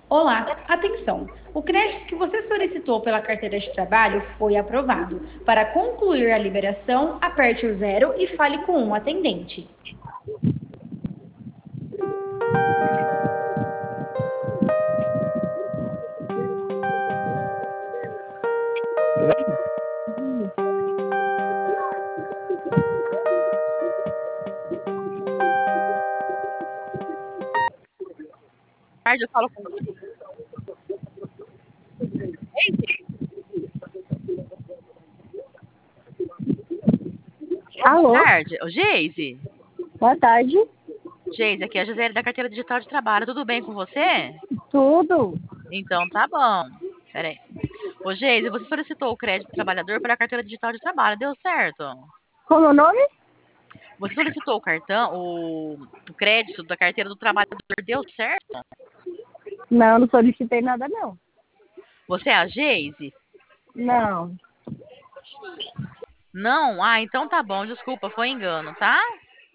Olá, atenção! O crédito que você solicitou pela carteira de trabalho foi aprovado. Para concluir a liberação, aperte o zero e fale com um atendente. Tarde, eu falo com Geise. Boa Alô, tarde. Ô, Geise. boa tarde. Geise, aqui é a Gisele da Carteira Digital de Trabalho. Tudo bem com você? Tudo? Então tá bom. Pera aí. Ô, Geise, você solicitou o crédito do trabalhador pela Carteira Digital de Trabalho. Deu certo? Como é o nome? Você solicitou o cartão, o crédito da Carteira do Trabalhador. Deu certo? Não, não solicitei nada, não. Você é a Geise? Não. Não? Ah, então tá bom. Desculpa, foi engano, tá?